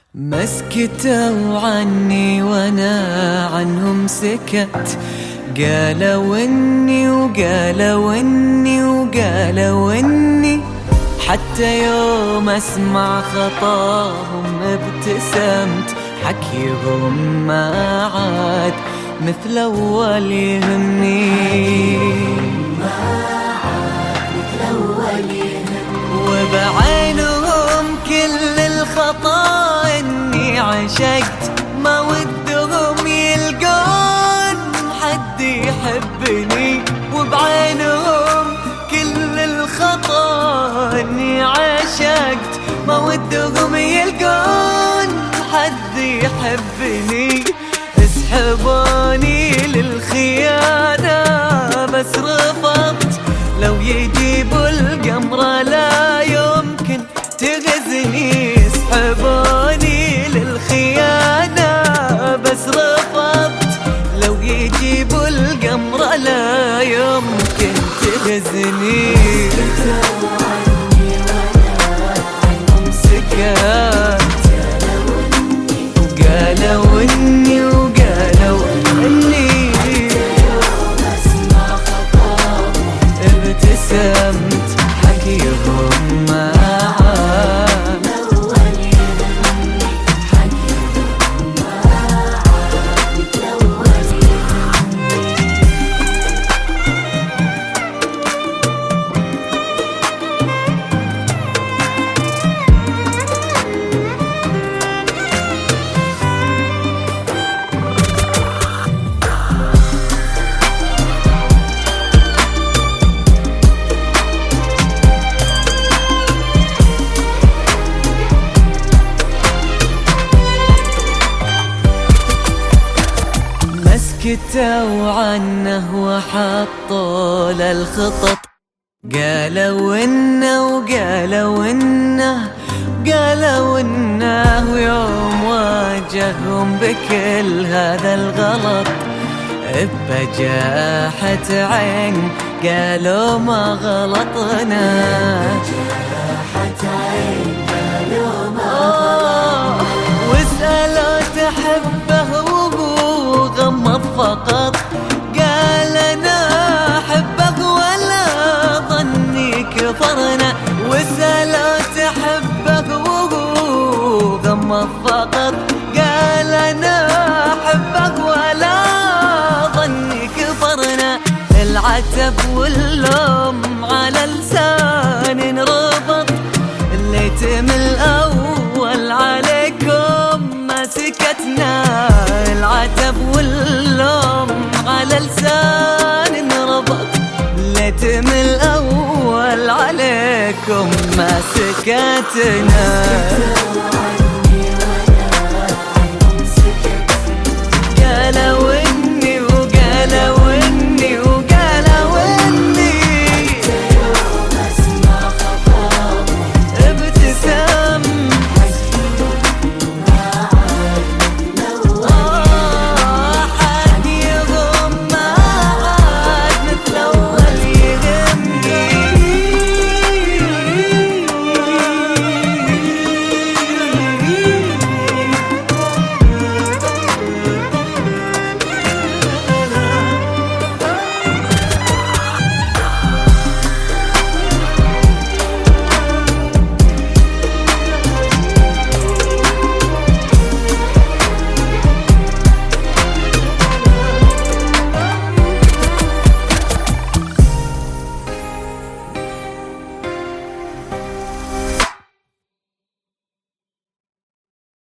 ما سكتوا عني وانا عنهم سكت، قالوا اني وقالوا اني وقالوا اني، حتى يوم اسمع خطاهم ابتسمت، حكيهم ما عاد مثل اول يهمني، وبعينهم كل الخطا اني عشقت، ما ودهم يلقون حد يحبني، وبعينهم كل الخطا اني عشقت، ما ودهم يلقون حد يحبني، اسحبوني للخيانة بس رفضت، لو يجيبوا القمر لا يمكن تغزني، اسحبوني للخيانة بس رفضت، لو يجيبوا القمر لا يمكن تغزني، سكت وقالوا اني وقالوا اني، ابتسمت حكيهم ما عاد، سكتوا عنه وحطوا للخطط، قالوا انه وقالوا انه قالوا انه، ويوم واجههم بكل هذا الغلط بجاحة عين قالوا ما غلطنا، واسألوا تحبه وهو غمض فقط، قال انا احبك ولا ظني كفرنا، واسألوا تحبك وهو غمض فقط، قال انا احبك ولا ظني كفرنا، العتب واللوم على لسان ربط، الليتم الاول عليكم ما سكتنا، العتب واللوم على لسان ربط، الليتم الاول عليكم ما سكتنا.